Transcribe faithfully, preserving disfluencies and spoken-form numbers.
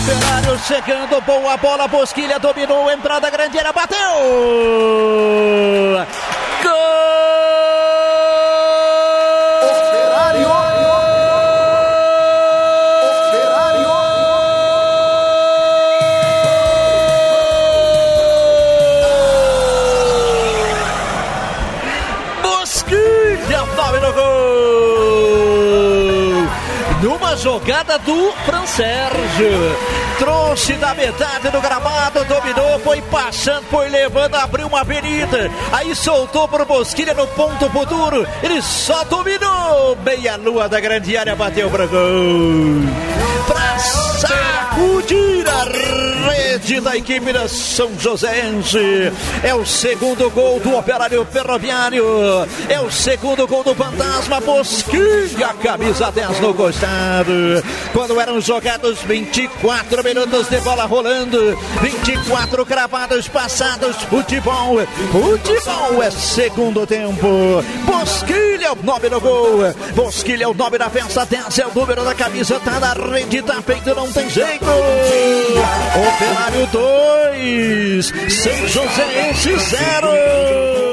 Operário chegando, boa bola, Bosquilha dominou, entrada grande, era bateu! Gol! Operário! Operário! Bosquilha, nove no gol! Numa jogada do Fran Sérgio, trouxe da metade do gramado, dominou, foi passando, foi levando, abriu uma avenida, aí soltou pro Bosquilha no ponto futuro, ele só dominou, meia lua da grande área, bateu pra gol, pra sacudir a rede da equipe da São Joséense. É o segundo gol do Operário Ferroviário, é o segundo gol do Fantasma. Bosquilha, camisa dez no costado. Quando eram jogados vinte e quatro minutos de bola rolando, vinte e quatro cravados passados, futebol, futebol é segundo tempo. Bosquilha é o nome do gol, Bosquilha é o nome da festa, dez é o número da camisa, tá na rede, tá feito, não tem jeito. Operário dois, São Joséense zero.